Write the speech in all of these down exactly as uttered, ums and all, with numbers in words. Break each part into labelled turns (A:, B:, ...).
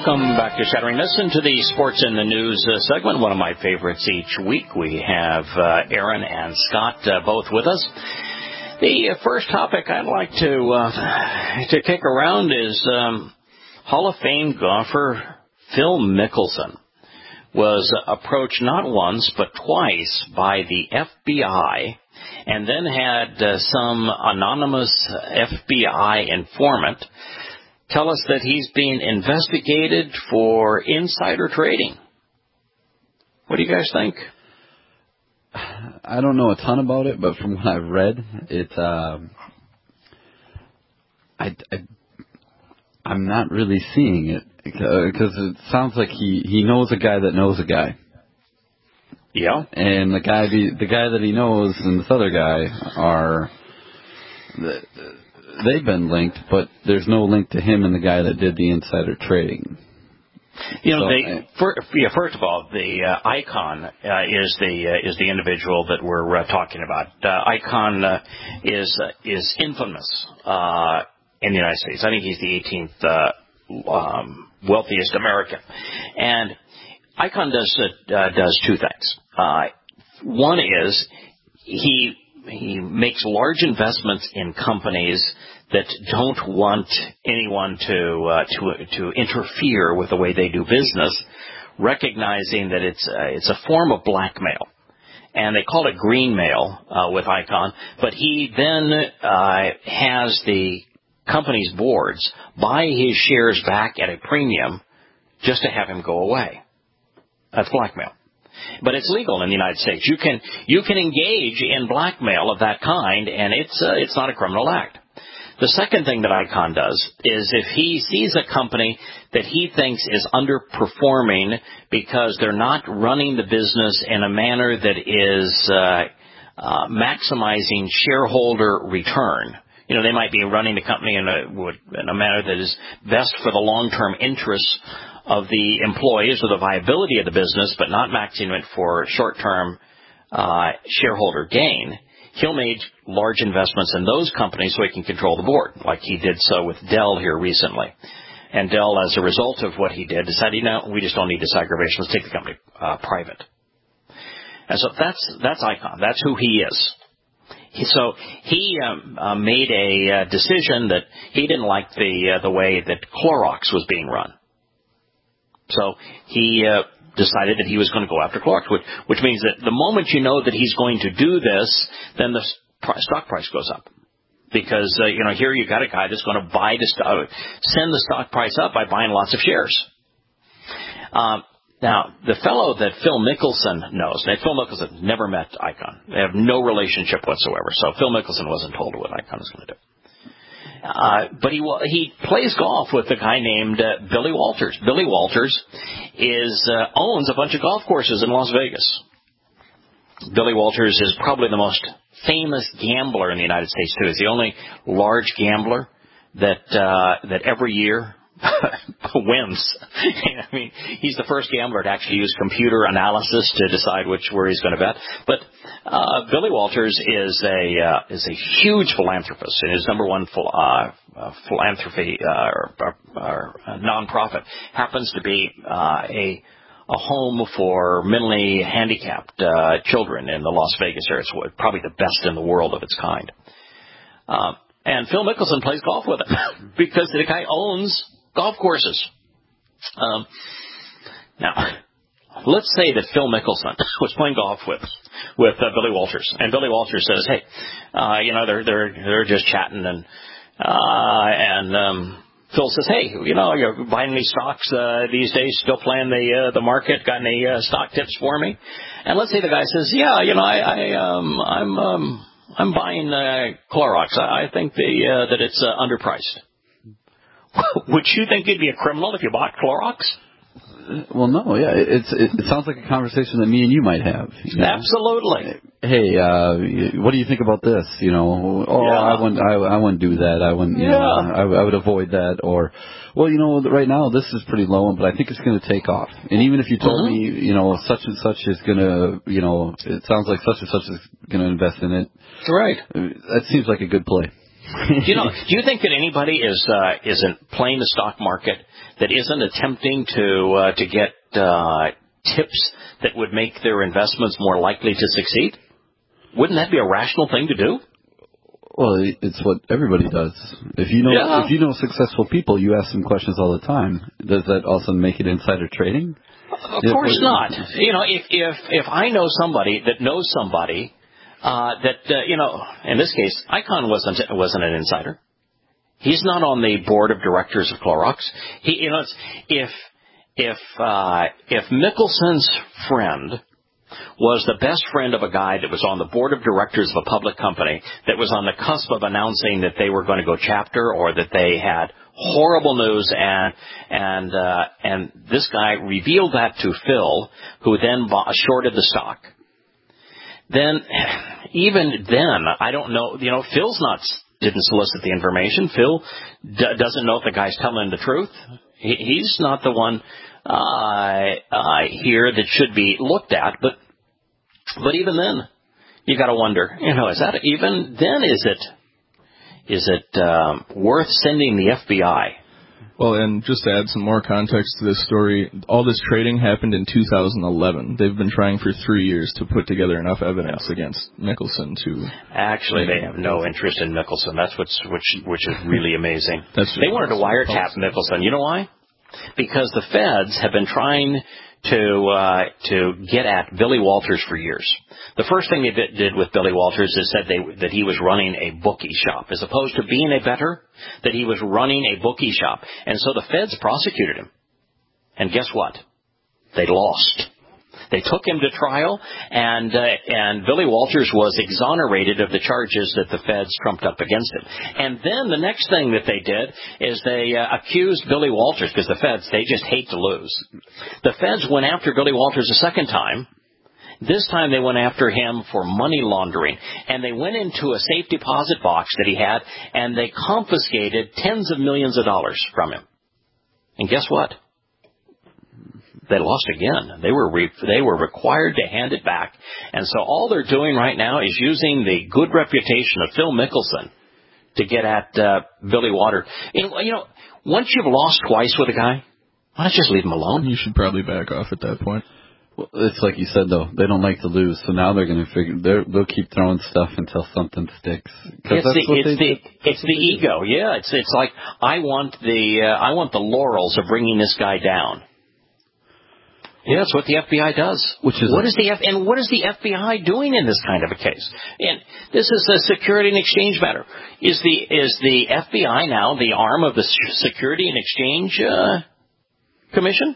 A: Welcome back to Shattering Listen to the Sports in the News uh, segment, one of my favorites each week. We have uh, Aaron and Scott uh, both with us. The uh, first topic I'd like to uh, to kick around is um, Hall of Fame golfer Phil Mickelson was approached not once but twice by the F B I and then had uh, some anonymous F B I informant tell us that he's being investigated for insider trading. What do you guys think?
B: I don't know a ton about it, but from what I've read, it uh, I, I I'm not really seeing it because it sounds like he, he knows a guy that knows a guy.
A: Yeah,
B: and the guy the, the guy that he knows and this other guy are. The, They've been linked, but there's no link to him and the guy that did the insider trading.
A: You know,
B: so,
A: they, uh, for, yeah, first of all, the uh, Icon uh, is the uh, is the individual that we're uh, talking about. Uh, Icon uh, is uh, is infamous uh, in the United States. I think he's the eighteenth uh, um, wealthiest American, and Icon does uh, uh, does two things. Uh, one is he. He makes large investments in companies that don't want anyone to uh, to to interfere with the way they do business, recognizing that it's uh, it's a form of blackmail, and they call it green mail uh, with Icon. But he then uh, has the company's boards buy his shares back at a premium just to have him go away. That's blackmail. But it's legal in the United States. You can you can engage in blackmail of that kind, and it's uh, it's not a criminal act. The second thing that Icon does is if he sees a company that he thinks is underperforming because they're not running the business in a manner that is uh, uh, maximizing shareholder return. You know, they might be running the company in a in a manner that is best for the long-term interests of the employees or the viability of the business, but not maxing it for short-term uh, shareholder gain. He'll make large investments in those companies so he can control the board, like he did so with Dell here recently. And Dell, as a result of what he did, decided, you know, we just don't need this aggravation. Let's take the company uh, private. And so that's that's Icon. That's who he is. He, so he um, uh, made a uh, decision that he didn't like the uh, the way that Clorox was being run. So he uh, decided that he was going to go after Clorox, which, which means that the moment you know that he's going to do this, then the st- stock price goes up. Because, uh, you know, here you got a guy that's going to buy the st- send the stock price up by buying lots of shares. Um, now, the fellow that Phil Mickelson knows, now Phil Mickelson never met Icon. They have no relationship whatsoever. So Phil Mickelson wasn't told what Icon was going to do. Uh, but he he plays golf with a guy named uh, Billy Walters. Billy Walters is uh, owns a bunch of golf courses in Las Vegas. Billy Walters is probably the most famous gambler in the United States too. He's the only large gambler that uh, that every year wins. I mean, he's the first gambler to actually use computer analysis to decide which where he's going to bet. But uh, Billy Walters is a uh, is a huge philanthropist, and his number one phil- uh, uh, philanthropy uh, or, or, or uh, nonprofit happens to be uh, a a home for mentally handicapped uh, children in the Las Vegas area. It's probably the best in the world of its kind. Uh, and Phil Mickelson plays golf with him because the guy owns golf courses. Um, now, let's say that Phil Mickelson was playing golf with with uh, Billy Walters, and Billy Walters says, "Hey, uh, you know, they're they're they're just chatting," and uh, and um, Phil says, "Hey, you know, you're buying any stocks uh, these days? Still playing the uh, the market? Got any uh, stock tips for me?" And let's say the guy says, "Yeah, you know, I, I um, I'm um, I'm buying uh, Clorox. I, I think the uh, that it's uh, underpriced." Would you think you'd be a criminal if you bought Clorox?
B: Well, no, yeah. It's, it, it sounds like a conversation that me and you might have. You know?
A: Absolutely.
B: Hey, uh, what do you think about this? You know, oh,
A: yeah.
B: I wouldn't, I, I wouldn't do that. I wouldn't, you
A: yeah.
B: know, I, I would avoid that. Or, well, you know, right now this is pretty low, but I think it's going to take off. And even if you told mm-hmm. me, you know, such and such is going to, you know, it sounds like such and such is going to invest in it.
A: Right.
B: That seems like a good play.
A: Do you know? Do you think that anybody is uh, isn't playing the stock market that isn't attempting to uh, to get uh, tips that would make their investments more likely to succeed? Wouldn't that be a rational thing to do?
B: Well, it's what everybody does. If you know
A: Yeah.
B: if you know successful people, you ask them questions all the time. Does that also make it insider trading?
A: Of course not. You know, if if if I know somebody that knows somebody uh, that uh, you know, in this case, Icahn wasn't wasn't an insider. He's not on the board of directors of Clorox. He, you know, it's, if if uh, if Mickelson's friend was the best friend of a guy that was on the board of directors of a public company that was on the cusp of announcing that they were going to go chapter or that they had horrible news, and and uh, and this guy revealed that to Phil, who then bought, shorted the stock. Then, even then, I don't know. You know, Phil's not didn't solicit the information. Phil d- doesn't know if the guy's telling the truth. He, he's not the one uh, uh, here that should be looked at, but. But even then, you got to wonder, you know, is that even then? Is it is it um, worth sending the F B I?
C: Well, and just to add some more context to this story, all this trading happened in two thousand eleven. They've been trying for three years to put together enough evidence yeah. against Mickelson to.
A: Actually, they have no interest in Mickelson. That's what's which which is really amazing.
C: That's
A: they wanted to wiretap Mickelson. You know why? Because the feds have been trying to uh, to get at Billy Walters for years. The first thing they did, did with Billy Walters is said they, that he was running a bookie shop. As opposed to being a bettor, that he was running a bookie shop. And so the feds prosecuted him. And guess what? They lost. They took him to trial, and uh, and Billy Walters was exonerated of the charges that the feds trumped up against him. And then the next thing that they did is they uh, accused Billy Walters, because the feds, they just hate to lose. The feds went after Billy Walters a second time. This time they went after him for money laundering, and they went into a safe deposit box that he had, and they confiscated tens of millions of dollars from him. And guess what? They lost again. They were re- they were required to hand it back. And so all they're doing right now is using the good reputation of Phil Mickelson to get at uh, Billy Walters. You know, you know, once you've lost twice with a guy, why not just leave him alone?
C: You should probably back off at that point.
B: Well, it's like you said, though. They don't like to lose, so now they're going to figure they're, they'll keep throwing stuff until something sticks.
A: It's the it's the it's the ego. Yeah, it's it's like I want the uh, I want the laurels of bringing this guy down. Yeah, that's what the F B I does.
B: Which is
A: what is the F and what is the F B I doing in this kind of a case? And this is a Security and Exchange matter. Is the is the F B I now the arm of the Security and Exchange uh, Commission?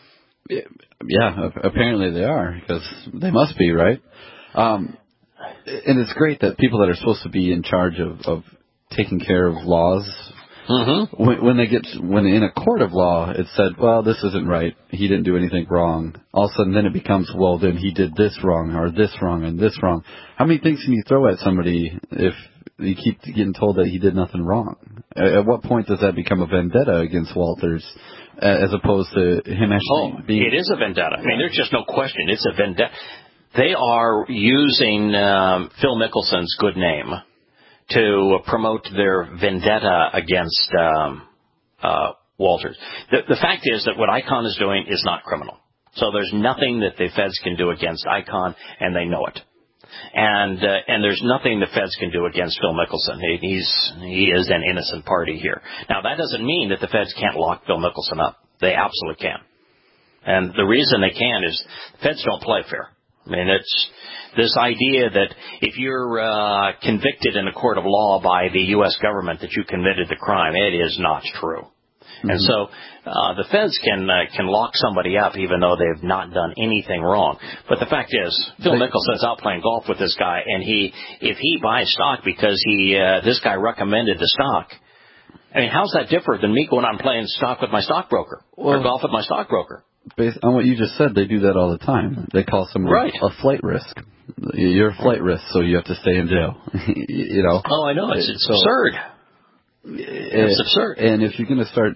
B: Yeah, apparently they are, because they must be, right? Um, and it's great that people that are supposed to be in charge of, of taking care of laws.
A: Mm-hmm.
B: When, when they get when in a court of law, it's said, well, this isn't right. He didn't do anything wrong. All of a sudden, then it becomes, well, then he did this wrong, or this wrong, and this wrong. How many things can you throw at somebody if you keep getting told that he did nothing wrong? At what point does that become a vendetta against Walters, as opposed to him actually
A: oh,
B: being...
A: it is a vendetta. I mean, there's just no question. It's a vendetta. They are using um, Phil Mickelson's good name to promote their vendetta against um, uh, Walters. The, the fact is that what Icahn is doing is not criminal. So there's nothing that the feds can do against Icahn, and they know it. And uh, and there's nothing the feds can do against Phil Mickelson. He, he's he is an innocent party here. Now, that doesn't mean that the feds can't lock Phil Mickelson up. They absolutely can. And the reason they can is the feds don't play fair. I mean, it's this idea that if you're uh, convicted in a court of law by the U S government that you committed the crime, it is not true. Mm-hmm. And so uh, the feds can uh, can lock somebody up even though they've not done anything wrong. But the fact is, Phil Mickelson's out playing golf with this guy, and he if he buys stock because he uh, this guy recommended the stock, I mean, how's that different than me going out and playing stock with my stockbroker
B: well,
A: or golf with my stockbroker?
B: Based on what you just said, they do that all the time. They call someone
A: right.
B: a flight risk. You're a flight risk, so you have to stay in jail. you know.
A: Oh, I know. It's, it's
B: so,
A: absurd. It's
B: uh,
A: absurd.
B: And if you're going to start,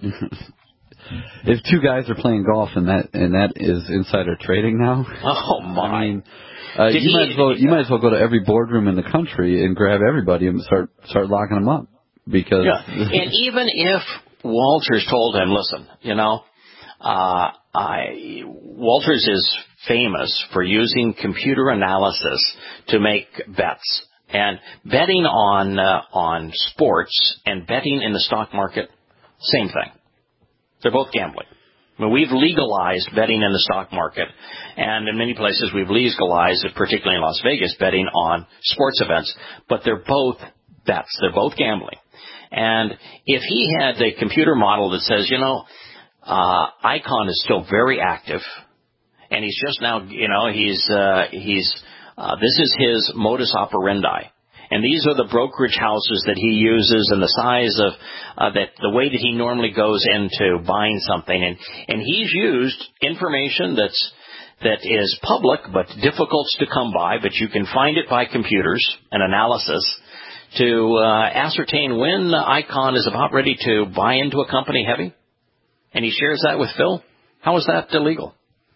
B: if two guys are playing golf and that and that is insider trading now,
A: oh my!
B: I mean, uh, you
A: he,
B: might as well you might as well go to every boardroom in the country and grab everybody and start start locking them up. because...
A: Yeah. And even if Walters told him, listen, you know, uh, I, Walters is famous for using computer analysis to make bets. And betting on uh, on sports and betting in the stock market, same thing. They're both gambling. I mean, we've legalized betting in the stock market, and in many places we've legalized it, particularly in Las Vegas, betting on sports events, but they're both bets. They're both gambling. And if he had a computer model that says, you know, uh, Icahn is still very active, and he's just now, you know, he's, uh, he's, uh, this is his modus operandi. And these are the brokerage houses that he uses and the size of, uh, that, the way that he normally goes into buying something. And, and he's used information that's, that is public but difficult to come by, but you can find it by computers and analysis to, uh, ascertain when Icahn is about ready to buy into a company heavy. And he shares that with Phil. How is that illegal?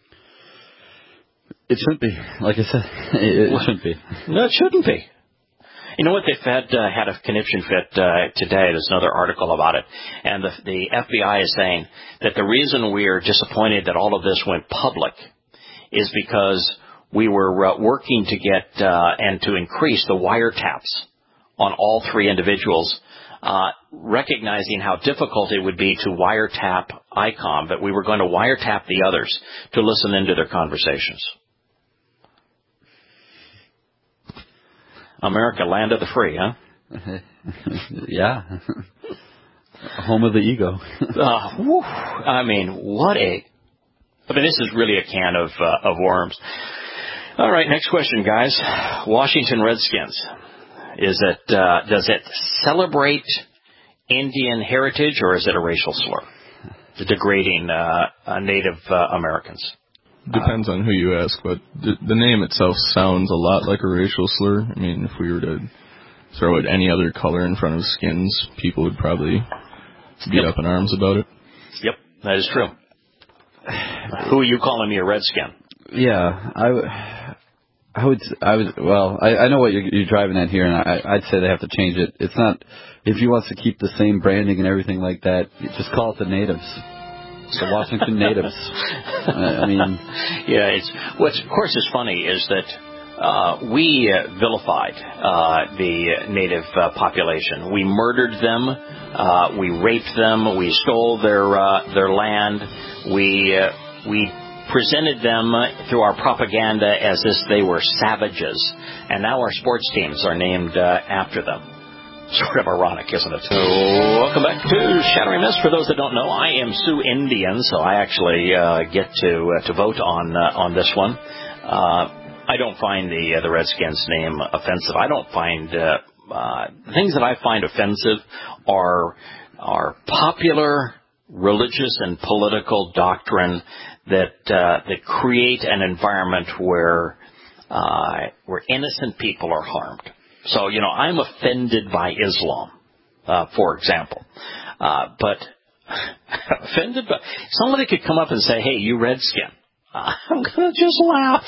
B: It shouldn't be. Like I said, it, it shouldn't be.
A: No, it shouldn't be. You know what? They've had, uh, had a conniption fit uh, today. There's another article about it. And the, the F B I is saying that the reason we are disappointed that all of this went public is because we were uh, working to get uh, and to increase the wiretaps on all three individuals, uh, recognizing how difficult it would be to wiretap Icahn, but we were going to wiretap the others to listen into their conversations. America, land of the free, huh?
B: Yeah. Home of the ego.
A: uh, whew, I mean, what a... I mean, this is really a can of uh, of worms. All right, next question, guys. Washington Redskins. Is it, uh, does it celebrate Indian heritage, or is it a racial slur? The degrading uh, uh, Native uh, Americans.
C: Depends on who you ask, but the, the name itself sounds a lot like a racial slur. I mean, if we were to throw out any other color in front of skins, people would probably be yep. up in arms about it.
A: Yep, that is true. Who are you calling me a redskin?
B: Yeah, I, I would, I would, well, I, I know what you're, you're driving at here, and I, I'd say they have to change it. It's not, if he wants to keep the same branding and everything like that, just call it the Natives. The Washington Natives. I mean,
A: yeah. It's what's of course is funny is that uh, we uh, vilified uh, the native uh, population. We murdered them. Uh, we raped them. We stole their uh, their land. We uh, we presented them through our propaganda as if they were savages, and now our sports teams are named uh, after them. Sort of ironic, isn't it? So, welcome back to Shattering Mist. For those that don't know, I am Sioux Indian, so I actually uh, get to uh, to vote on uh, on this one. Uh, I don't find the uh, the Redskins name offensive. I don't find uh, uh, the things that I find offensive are are popular religious and political doctrine that uh, that create an environment where uh, where innocent people are harmed. So, you know, I'm offended by Islam, uh, for example. Uh, but offended by... Somebody could come up and say, hey, you redskin. Uh, I'm going to just laugh.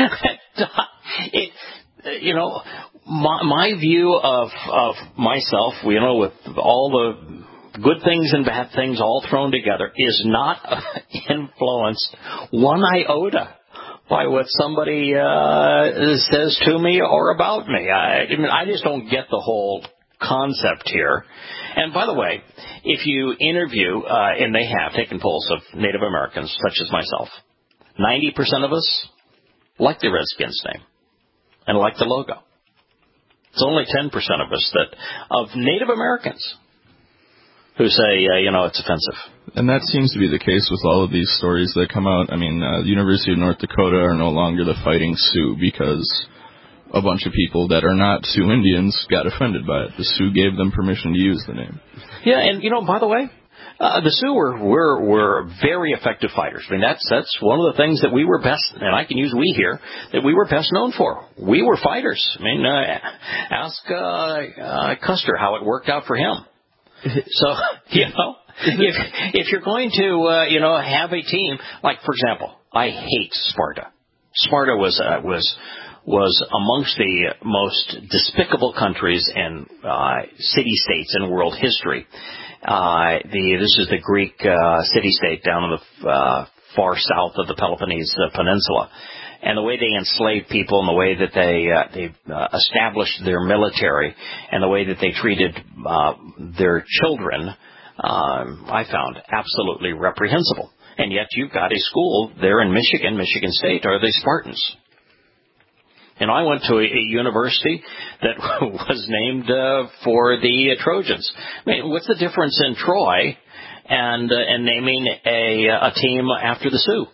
A: it, you know, my, my view of, of myself, you know, with all the good things and bad things all thrown together, is not influenced one iota by what somebody uh, says to me or about me. I, I mean, I just don't get the whole concept here. And by the way, if you interview, uh, and they have taken polls of Native Americans, such as myself, ninety percent of us like the Redskins name and like the logo. It's only ten percent of us that, of Native Americans, who say, uh, you know, it's offensive.
C: And that seems to be the case with all of these stories that come out. I mean, uh, the University of North Dakota are no longer the Fighting Sioux because a bunch of people that are not Sioux Indians got offended by it. The Sioux gave them permission to use the name.
A: Yeah, and, you know, by the way, uh, the Sioux were, were, were very effective fighters. I mean, that's, that's one of the things that we were best, and I can use we here, that we were best known for. We were fighters. I mean, uh, ask uh, uh, Custer how it worked out for him. So, you know, if if you're going to, uh, you know, have a team, like, for example, I hate Sparta. Sparta was uh, was was amongst the most despicable countries and uh, city-states in world history. Uh, the, this is the Greek uh, city-state down in the uh, far south of the Peloponnese uh, Peninsula. And the way they enslaved people and the way that they uh, they uh, established their military and the way that they treated uh, their children, um, I found absolutely reprehensible. And yet you've got a school there in Michigan, Michigan State, are the Spartans. And I went to a, a university that was named uh, for the uh, Trojans. I mean, what's the difference in Troy and uh, and naming a a team after the Sioux?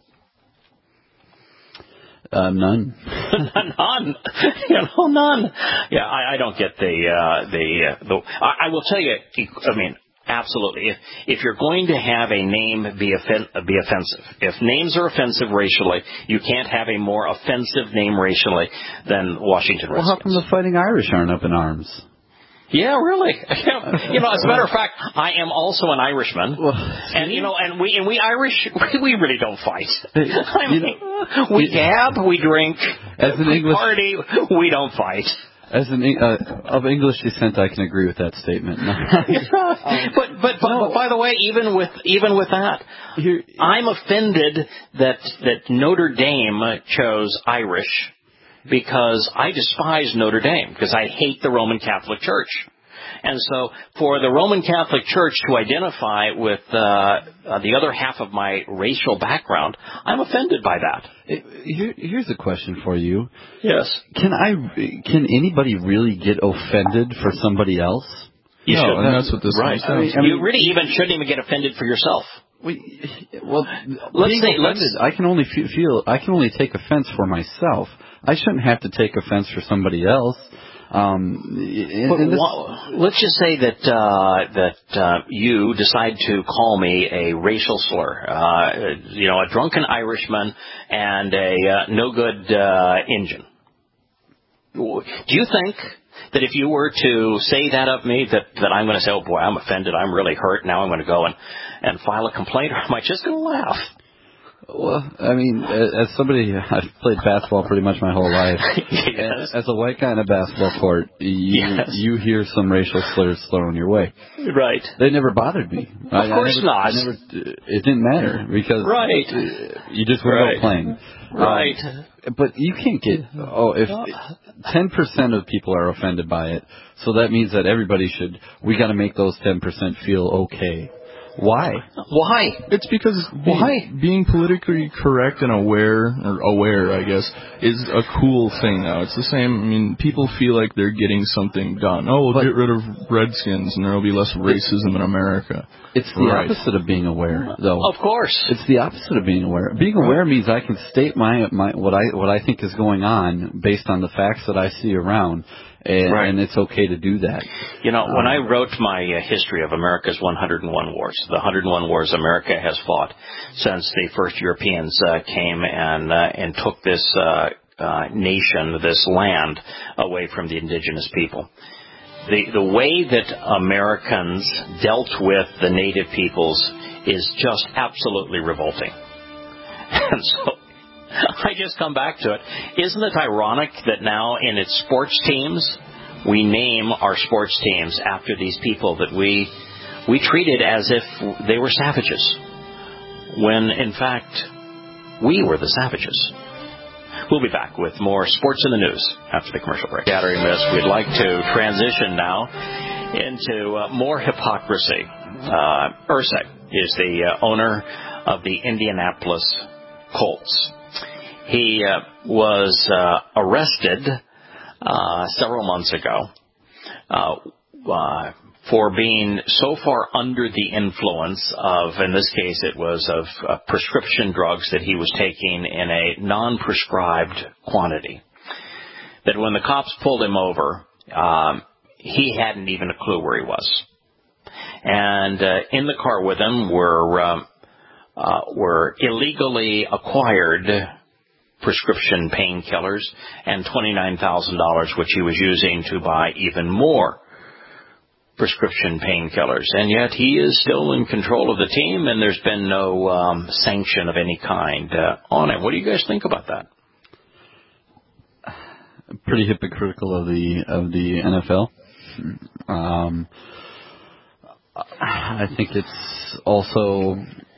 B: Uh, none.
A: none. You know, none. Yeah, I, I don't get the uh, the uh, the. I, I will tell you. I mean, absolutely. If if you're going to have a name be offen- be offensive, if names are offensive racially, you can't have a more offensive name racially than Washington Redskins.
B: Well, how come the Fighting Irish aren't up in arms?
A: Yeah, really. You know, as a matter of fact, I am also an Irishman, well, and you know, and we and we Irish, we really don't fight. I mean, you know, we gab, we drink,
B: as an
A: we
B: English
A: party, we don't fight.
B: As an uh, of English descent, I can agree with that statement.
A: but, but but
B: no.
A: but by the way, even with even with that,
B: Here,
A: I'm offended that that Notre Dame chose Irish. Because I despise Notre Dame, because I hate the Roman Catholic Church. And so for the Roman Catholic Church to identify with uh, uh, the other half of my racial background, I'm offended by that.
B: Here, here's a question for you.
A: Yes.
B: Can I? Can anybody really get offended for somebody else?
A: You
C: no,
A: shouldn't.
C: and that's what this
A: right.
C: I mean,
A: I mean, you really even shouldn't even get offended for yourself.
B: We, well,
A: let's
B: being
A: say,
B: offended,
A: let's,
B: I can only feel. I can only take offense for myself. I shouldn't have to take offense for somebody else. Um,
A: but
B: this,
A: wh- let's just say that uh, that uh, you decide to call me a racial slur, uh, you know, a drunken Irishman and a uh, no good uh, Indian. Do you think that if you were to say that of me, that, that I'm going to say, oh boy, I'm offended, I'm really hurt, now I'm going to go and, and file a complaint, or am I just going to laugh?
B: Well, I mean, as somebody, I've played basketball pretty much my whole life.
A: Yes.
B: As a white guy in a basketball court, you
A: yes.
B: you hear some racial slurs thrown your way.
A: Right.
B: They never bothered me.
A: Of
B: I,
A: course
B: I never,
A: not.
B: I never, it didn't matter because
A: right.
B: you just were
A: right.
B: out playing.
A: Right.
B: Um, but you can't get, oh, if ten percent of people are offended by it, so that means that everybody should, we got to make those ten percent feel okay. Why?
A: Why?
C: It's because
A: Why?
C: Being, being politically correct and aware, or aware, I guess, is a cool thing now. It's the same, I mean, people feel like they're getting something done. Oh, we'll
B: but,
C: get rid of Redskins and there will be less racism in America.
B: It's the
C: right.
B: opposite of being aware, though.
A: Of course.
B: It's the opposite of being aware. Being aware means I can state my, my what I what I think is going on based on the facts that I see around. And,
A: right.
B: and it's okay to do that.
A: You know,
B: um,
A: when I wrote my uh, history of America's one hundred one wars, the one hundred one wars America has fought since the first Europeans uh, came and uh, and took this uh, uh, nation, this land, away from the indigenous people. The the way that Americans dealt with the native peoples is just absolutely revolting. And so I just come back to it. Isn't it ironic that now in its sports teams, we name our sports teams after these people that we we treated as if they were savages, when in fact we were the savages. We'll be back with more sports in the news after the commercial break. Gathering this, we'd like to transition now into uh, more hypocrisy. Uh, Irsay is the uh, owner of the Indianapolis Colts. He uh, was uh, arrested uh, several months ago uh, uh, for being so far under the influence of, in this case, it was of uh, prescription drugs that he was taking in a non-prescribed quantity, that when the cops pulled him over, um, he hadn't even a clue where he was. And uh, in the car with him were um, uh, were illegally acquired prescription painkillers and twenty-nine thousand dollars, which he was using to buy even more prescription painkillers. And yet he is still in control of the team, and there's been no um, sanction of any kind uh, on him. What do you guys think about that?
B: pretty hypocritical of the of the N F L. Um, I think it's also,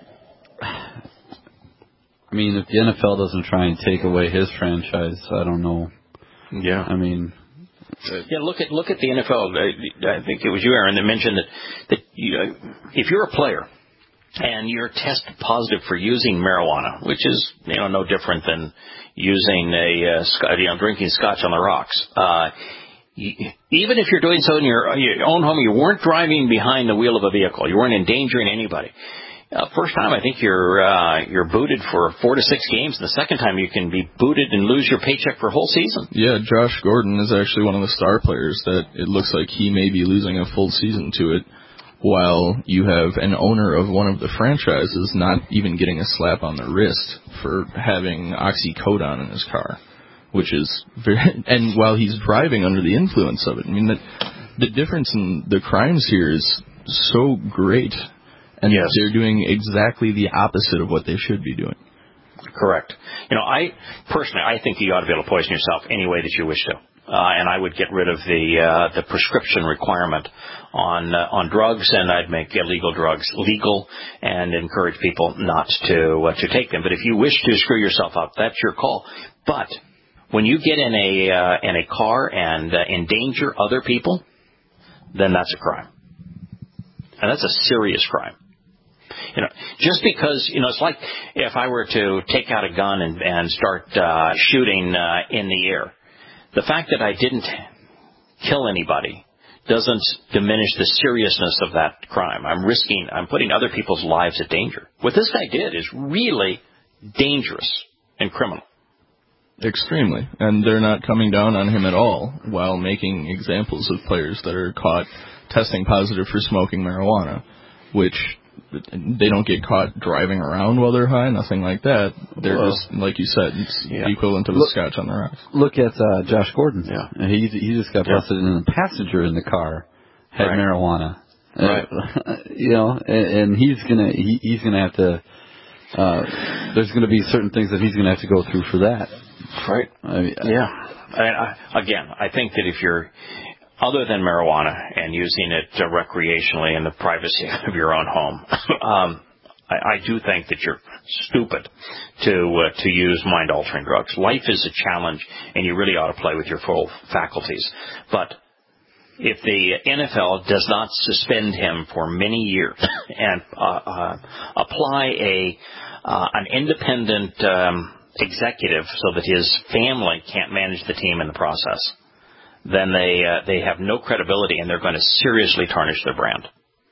B: I mean, if the N F L doesn't try and take away his franchise, I don't know.
A: Yeah.
B: I mean,
A: yeah. Look at look at the N F L. I think it was you, Aaron, that mentioned that that you, if you're a player and you're tested positive for using marijuana, which is you know no different than using a uh, you know drinking scotch on the rocks. Uh, Even if you're doing so in your, your own home, you weren't driving behind the wheel of a vehicle. You weren't endangering anybody. Uh, first time, I think you're uh, you're booted for four to six games. The second time, you can be booted and lose your paycheck for a whole season.
C: Yeah, Josh Gordon is actually one of the star players that it looks like he may be losing a full season to it, while you have an owner of one of the franchises not even getting a slap on the wrist for having oxycodone in his car. Which is very, and while he's driving under the influence of it, I mean, the, the difference in the crimes here is so great, and
A: yes.
C: they're doing exactly the opposite of what they should be doing.
A: Correct. You know, I personally, I think you ought to be able to poison yourself any way that you wish to, uh, and I would get rid of the uh, the prescription requirement on uh, on drugs, and I'd make illegal drugs legal and encourage people not to uh, to take them. But if you wish to screw yourself up, that's your call. But when you get in a uh, in a car and uh, endanger other people, then that's a crime, and that's a serious crime. You know, just because you know, it's like if I were to take out a gun and, and start uh, shooting uh, in the air. The fact that I didn't kill anybody doesn't diminish the seriousness of that crime. I'm risking, I'm putting other people's lives at danger. What this guy did is really dangerous and criminal.
C: Extremely. And they're not coming down on him at all while making examples of players that are caught testing positive for smoking marijuana, which they don't get caught driving around while they're high, nothing like that. They're well, just, like you said, it's yeah. equivalent to the scotch on the rocks.
B: Look at uh, Josh Gordon.
A: Yeah.
B: He, he just got busted yeah. in the passenger in the car had
A: right.
B: marijuana.
A: Right.
B: Uh, you know, and, and he's gonna he, he's gonna have to. Uh, there's going to be certain things that he's going to have to go through for that.
A: Right.
B: I mean,
A: yeah. And I, again, I think that if you're, other than marijuana and using it uh, recreationally in the privacy of your own home, um, I, I do think that you're stupid to uh, to use mind-altering drugs. Life is a challenge, and you really ought to play with your full faculties. But if the N F L does not suspend him for many years and uh, uh, apply a uh, an independent um, executive so that his family can't manage the team in the process, then they uh, they have no credibility, and they're going to seriously tarnish their brand.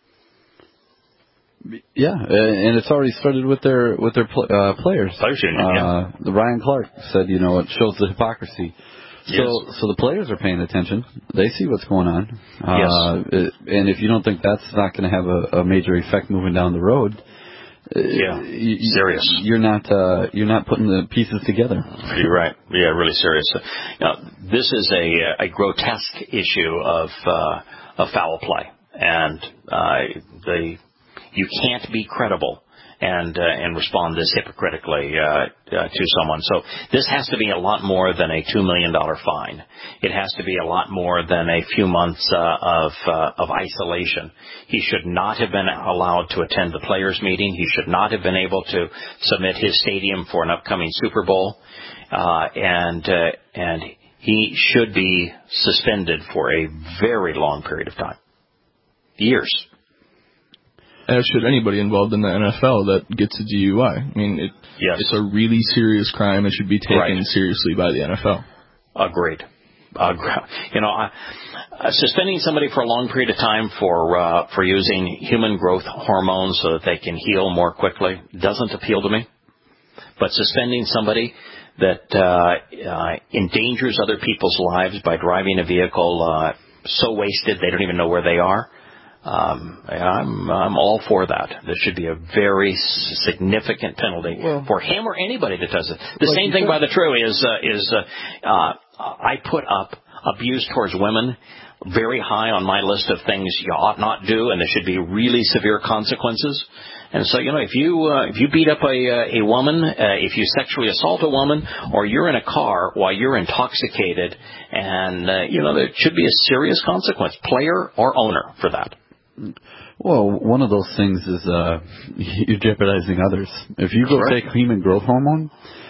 B: Yeah, and it's already started with their with their pl- uh, players.
A: Players union,
B: uh,
A: yeah.
B: The Ryan Clark said, you know, it shows the hypocrisy.
A: Yes.
B: So, so the players are paying attention. They see what's going on. Uh,
A: yes.
B: It, and if you don't think that's not going to have a, a major effect moving down the road,
A: yeah,
B: you,
A: serious.
B: You're not uh, you're not putting the pieces together.
A: You're right. Yeah, really serious. Now, this is a a grotesque issue of uh, of foul play, and uh, the you can't be credible and uh, and respond this hypocritically uh, uh, to someone. So this has to be a lot more than a two million dollar fine. It has to be a lot more than a few months uh, of uh, of isolation. He should not have been allowed to attend the players' meeting. He should not have been able to submit his stadium for an upcoming Super Bowl, uh, and uh, and he should be suspended for a very long period of time, years.
C: As should anybody involved in the N F L that gets a D U I. I mean, it,
A: yes.
C: it's a really serious crime. It should be taken
A: right.
C: seriously by the N F L.
A: Agreed. Uh, you know, uh, uh, suspending somebody for a long period of time for uh, for using human growth hormones so that they can heal more quickly doesn't appeal to me. But suspending somebody that uh, uh, endangers other people's lives by driving a vehicle uh, so wasted they don't even know where they are, Um, I'm I'm all for that. There should be a very significant penalty well, for him or anybody that does it. The like same thing, said. by the true, is uh, is uh, uh, I put up abuse towards women very high on my list of things you ought not do, and there should be really severe consequences. And so, you know, if you uh, if you beat up a a woman, uh, if you sexually assault a woman, or you're in a car while you're intoxicated, and uh, you know, there should be a serious consequence, player or owner, for that.
B: Well, one of those things is uh, you're jeopardizing others. If you go
A: Correct.
B: take human growth hormone,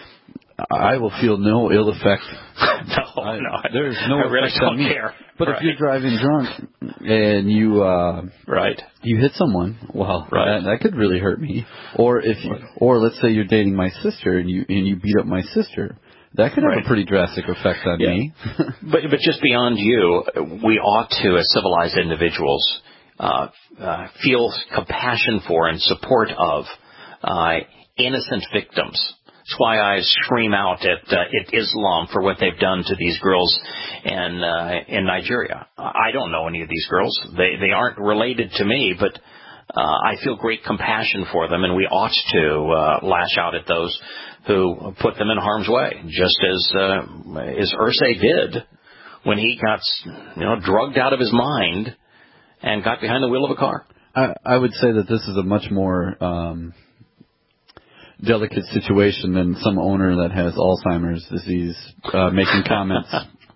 B: I will feel no ill effect.
A: no,
B: I,
A: no,
B: there's no
A: I really
B: effect
A: don't
B: on me.
A: care.
B: But
A: right.
B: if you're driving drunk and you uh,
A: right,
B: you hit someone, well,
A: right.
B: that, that could really hurt me. Or if, you, or let's say you're dating my sister and you and you beat up my sister, that could have
A: right.
B: a pretty drastic effect on
A: yeah.
B: me.
A: but but just beyond you, we ought to, as civilized individuals, uh, uh, feel compassion for and support of uh, innocent victims. That's why I scream out at, uh, at Islam for what they've done to these girls in uh, in Nigeria. I don't know any of these girls. They they aren't related to me, but uh, I feel great compassion for them, and we ought to uh, lash out at those who put them in harm's way, just as uh, as Irsay did when he got you know drugged out of his mind and got behind the wheel of a car.
B: I, I would say that this is a much more um, delicate situation than some owner that has Alzheimer's disease uh, making comments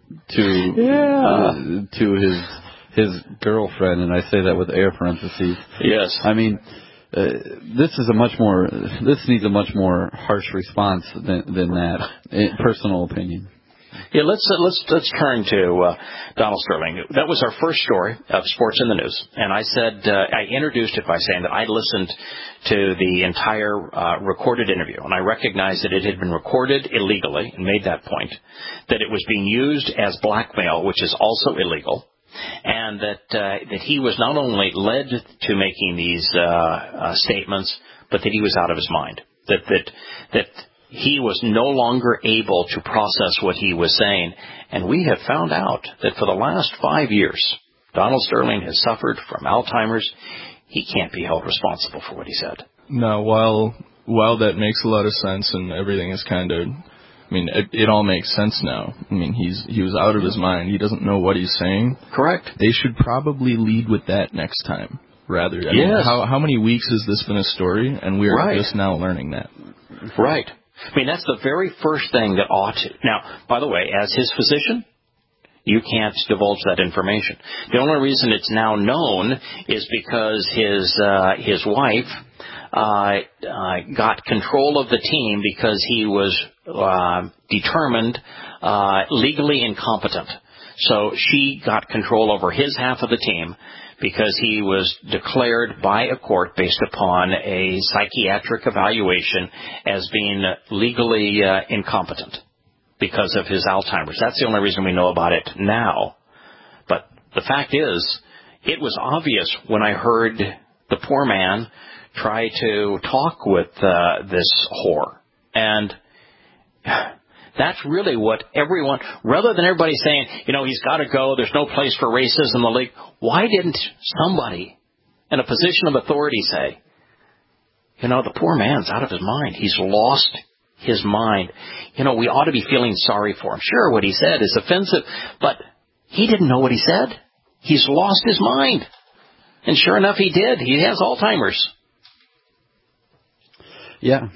B: to
A: yeah.
B: uh, to his his girlfriend, and I say that with air parentheses.
A: Yes,
B: I mean uh, this is a much more this needs a much more harsh response than than that. In personal opinion.
A: Yeah, let's uh, let's let's turn to uh, Donald Sterling. That was our first story of Sports in the News, and I said uh, I introduced it by saying that I listened to the entire uh, recorded interview, and I recognized that it had been recorded illegally, and made that point, that it was being used as blackmail, which is also illegal, and that uh, that he was not only led to making these uh, uh, statements, but that he was out of his mind. That that that. He was no longer able to process what he was saying. And we have found out that for the last five years, Donald Sterling has suffered from Alzheimer's. He can't be held responsible for what he said.
C: No, while while that makes a lot of sense and everything is kind of, I mean, it, it all makes sense now. I mean, he's he was out of his mind. He doesn't know what he's saying.
A: Correct.
C: They should probably lead with that next time, rather. I
A: yes.
C: mean, how, how many weeks has this been a story, and we're
A: right.
C: just now learning that?
A: Right. I mean, that's the very first thing that ought to. Now, by the way, as his physician, you can't divulge that information. The only reason it's now known is because his uh, his wife uh, uh, got control of the team because he was uh, determined uh, legally incompetent. So she got control over his half of the team because he was declared by a court based upon a psychiatric evaluation as being legally uh, incompetent because of his Alzheimer's. That's the only reason we know about it now. But the fact is, it was obvious when I heard the poor man try to talk with uh, this whore. And that's really what everyone, rather than everybody saying, you know, he's got to go, there's no place for racism in the league, why didn't somebody in a position of authority say, you know, the poor man's out of his mind. He's lost his mind. You know, we ought to be feeling sorry for him. Sure, what he said is offensive, but he didn't know what he said. He's lost his mind. And sure enough, he did. He has Alzheimer's.
B: Yeah.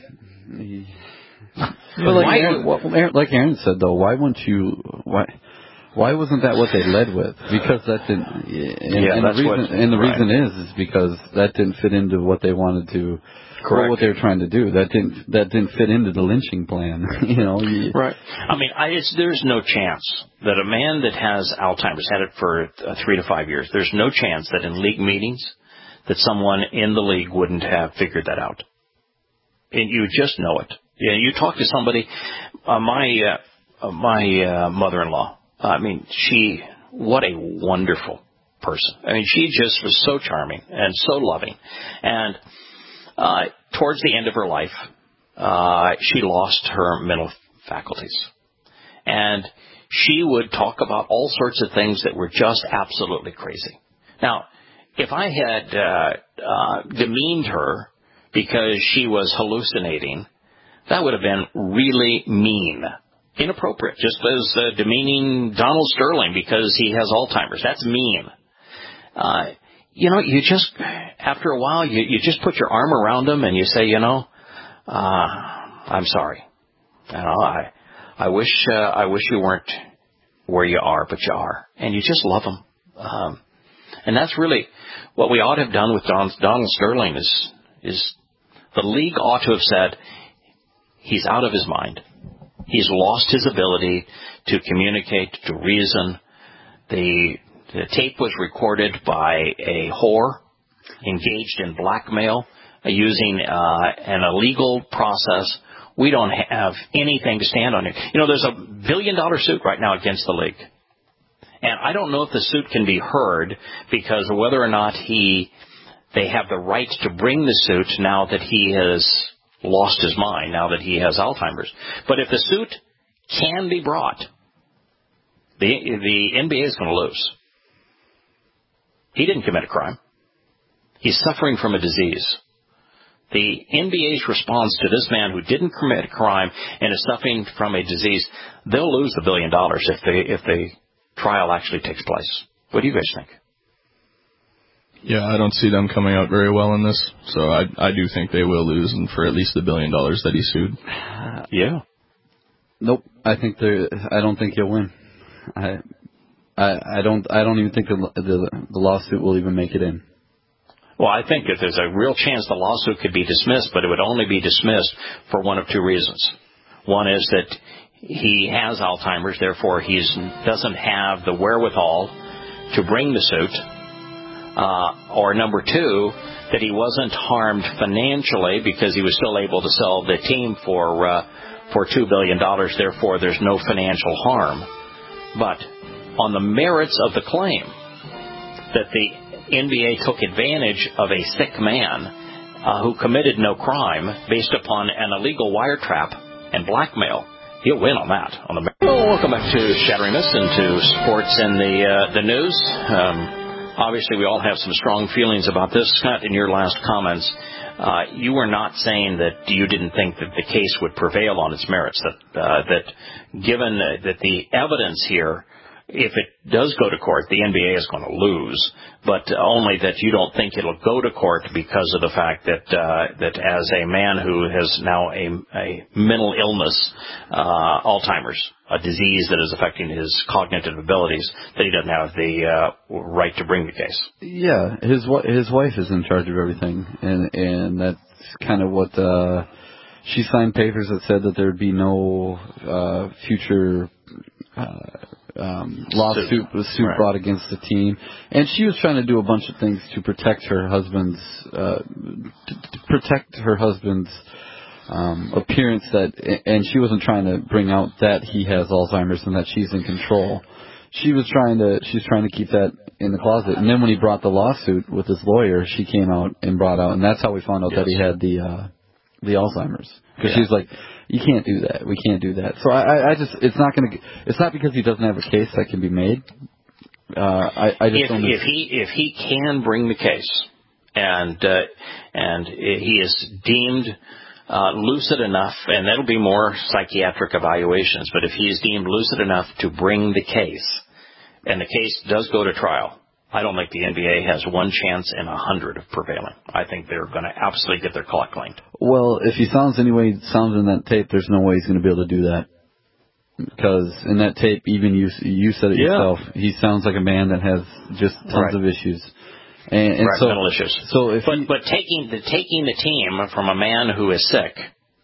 B: But like,
A: why,
B: Aaron, well, like Aaron said, though, why wouldn't you? Why, why wasn't that what they led with? Because that didn't. And,
A: yeah,
B: and
A: that's
B: the reason,
A: what,
B: and the
A: right.
B: reason is is because that didn't fit into what they wanted to. Correct. What they were trying to do. That didn't. That didn't fit into the lynching plan. you know. You,
A: right. I mean, I, it's, there's no chance that a man that has Alzheimer's, had it for uh, three to five years, there's no chance that in league meetings that someone in the league wouldn't have figured that out. And you just know it. Yeah, you talk to somebody. Uh, my uh, my uh, mother-in-law. Uh, I mean, she. What a wonderful person. I mean, she just was so charming and so loving. And uh, towards the end of her life, uh, she lost her mental faculties, and she would talk about all sorts of things that were just absolutely crazy. Now, if I had uh, uh, demeaned her because she was hallucinating, that would have been really mean, inappropriate, just as uh, demeaning Donald Sterling because he has Alzheimer's. That's mean. Uh, you know, you just, after a while, you, you just put your arm around them and you say, you know, uh, I'm sorry. You know, I, I wish, uh, I wish you weren't where you are, but you are. And you just love them. Um, and that's really what we ought to have done with Don, Donald Sterling is, is the league ought to have said, he's out of his mind. He's lost his ability to communicate, to reason. The, the tape was recorded by a whore engaged in blackmail uh, using uh, an illegal process. We don't have anything to stand on here. You know, there's a billion-dollar suit right now against the league. And I don't know if the suit can be heard because of whether or not he, they have the right to bring the suit now that he has lost his mind, now that he has Alzheimer's. But if the suit can be brought, the, the N B A is going to lose. He didn't commit a crime. He's suffering from a disease. The N B A's response to this man who didn't commit a crime and is suffering from a disease, they'll lose the billion dollars if the if the trial actually takes place. What do you guys think?
C: Yeah, I don't see them coming out very well in this, so I I do think they will lose, and for at least the billion dollars that he sued.
A: Uh, yeah.
B: Nope. I think they. I don't think he'll win. I. I, I don't. I don't even think the, the the lawsuit will even make it in.
A: Well, I think that there's a real chance the lawsuit could be dismissed, but it would only be dismissed for one of two reasons. One is that he has Alzheimer's, therefore he doesn't have the wherewithal to bring the suit. Uh, or number two, that he wasn't harmed financially because he was still able to sell the team for uh, for two billion dollars, therefore there's no financial harm. But on the merits of the claim that the N B A took advantage of a sick man uh, who committed no crime based upon an illegal wiretrap and blackmail, he'll win on that. On the well, welcome back to Shattering Myths and to sports and the uh, the news. Um, obviously, we all have some strong feelings about this. Scott, in your last comments, uh, you were not saying that you didn't think that the case would prevail on its merits. That uh, that given that the evidence here, if it does go to court, the N B A is going to lose, but only that you don't think it'll go to court because of the fact that uh, that as a man who has now a, a mental illness, uh, Alzheimer's, a disease that is affecting his cognitive abilities, that he doesn't have the uh, right to bring the case.
B: Yeah, his his wife is in charge of everything, and and that's kind of what uh, she signed papers that said that there'd be no uh, future. Uh, Um, lawsuit was suit
A: right.
B: brought against the team, and she was trying to do a bunch of things to protect her husband's uh, to, to protect her husband's um, appearance. That, and she wasn't trying to bring out that he has Alzheimer's and that she's in control. She was trying to she's trying to keep that in the closet. And then when he brought the lawsuit with his lawyer, she came out and brought out, and that's how we found out
A: yes.
B: that he had the uh, the Alzheimer's, because
A: yeah.
B: she's like, you can't do that. We can't do that. So I, I just, it's not going to, it's not because he doesn't have a case that can be made. Uh, I, I just
A: if,
B: don't.
A: If he, if he can bring the case, and uh, and he is deemed uh, lucid enough, and that'll be more psychiatric evaluations. But if he is deemed lucid enough to bring the case, and the case does go to trial, I don't think the N B A has one chance in a hundred of prevailing. I think they're going to absolutely get their clock cleaned.
B: Well, if he sounds any way he sounds in that tape, there's no way he's going to be able to do that. Because in that tape, even you you said it
A: yeah.
B: yourself, he sounds like a man that has just tons
A: right.
B: of issues. And, and
A: right,
B: so,
A: mental issues.
B: So if
A: but
B: he,
A: but taking the taking the team from a man who is sick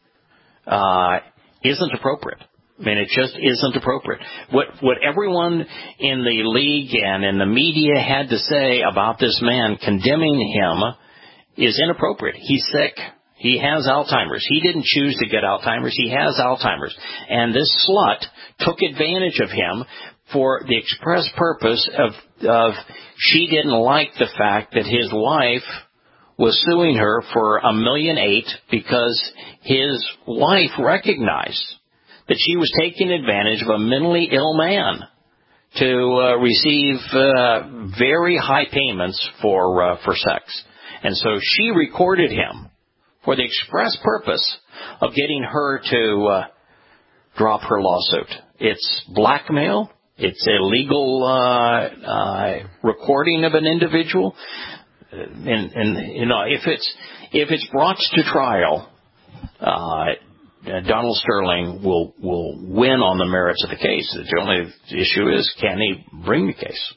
A: uh, isn't appropriate. I mean, it just isn't appropriate. What what everyone in the league and in the media had to say about this man, condemning him, is inappropriate. He's sick. He has Alzheimer's. He didn't choose to get Alzheimer's. He has Alzheimer's. And this slut took advantage of him for the express purpose of, of she didn't like the fact that his wife was suing her for a million eight because his wife recognized that she was taking advantage of a mentally ill man to uh, receive uh, very high payments for uh, for sex. And so she recorded him for the express purpose of getting her to uh, drop her lawsuit. It's blackmail. It's illegal uh, uh, recording of an individual. and, and you know, if it's if it's brought to trial, uh, Donald Sterling will will win on the merits of the case. The only issue is, can he bring the case?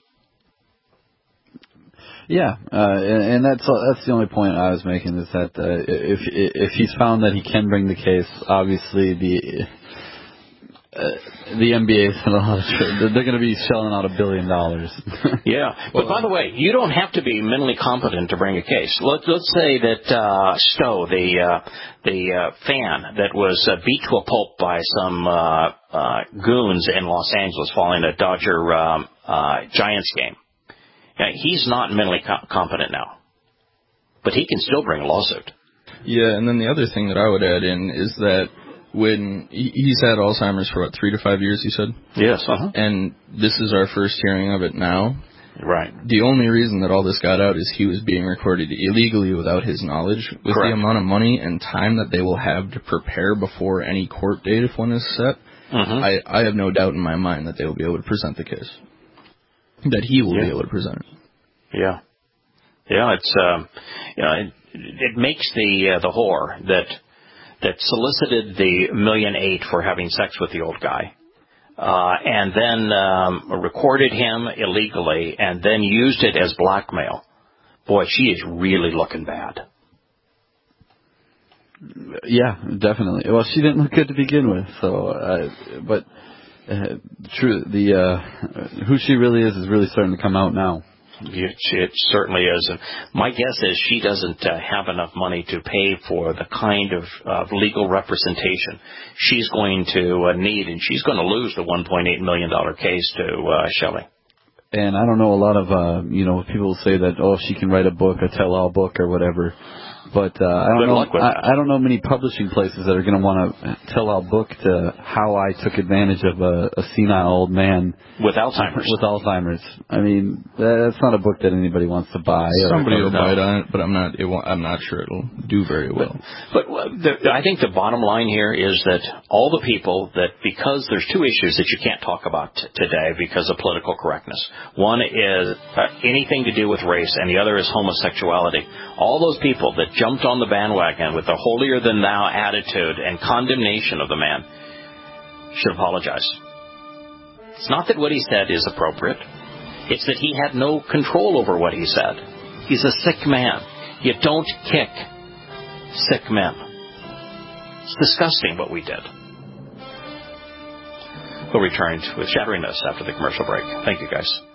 B: Yeah, uh, and, and that's that's the only point I was making, is that uh, if if he's found that he can bring the case, obviously the uh, the N B A is a lot of, they're going to be shelling out a billion dollars.
A: Yeah, but by the way, you don't have to be mentally competent to bring a case. Let's let's say that uh, Stowe, the uh, the uh, fan that was uh, beat to a pulp by some uh, uh, goons in Los Angeles following a Dodger um, uh, Giants game. Now, he's not mentally co- competent now, but he can still bring a lawsuit.
C: Yeah, and then the other thing that I would add in is that when he, he's had Alzheimer's for, what, three to five years, you said?
A: Yes. Uh-huh.
C: And this is our first hearing of it now.
A: Right.
C: The only reason that all this got out is he was being recorded illegally without his knowledge. With
A: Correct.
C: the amount of money and time that they will have to prepare before any court date, if one is set,
A: mm-hmm.
C: I, I have no doubt in my mind that they will be able to present the case. That he will
A: yeah.
C: be able to present it.
A: Yeah. Yeah, it's, um, you know, it, it makes the, uh, the whore that, that solicited the million eight for having sex with the old guy, uh, and then, um, recorded him illegally and then used it as blackmail. Boy, she is really looking bad.
B: Yeah, definitely. Well, she didn't look good to begin with, so, uh, but, uh, true, the, uh, who she really is is really starting to come out now.
A: It, it certainly is. And my guess is she doesn't uh, have enough money to pay for the kind of uh, legal representation she's going to uh, need, and she's going to lose the one point eight million dollars case to uh, Shelley.
B: And I don't know, a lot of, uh, you know, people say that, oh, she can write a book, a tell-all book or whatever. But uh, I don't
A: Good
B: know.
A: luck with that.
B: I, I don't know many publishing places that are going to want to tell our book to how I took advantage of a, a senile old man
A: with Alzheimer's.
B: With Alzheimer's. I mean, that's not a book that anybody wants to buy.
C: Somebody
B: or,
C: will bite on it, but I'm not. It won't, I'm not sure it'll do very well.
A: But, but the, I think the bottom line here is that all the people that, because there's two issues that you can't talk about t- today because of political correctness. One is uh, anything to do with race, and the other is homosexuality. All those people that jumped on the bandwagon with a holier-than-thou attitude and condemnation of the man should apologize. It's not that what he said is appropriate. It's that he had no control over what he said. He's a sick man. You don't kick sick men. It's disgusting what we did. We'll return with Shattering This after the commercial break. Thank you, guys.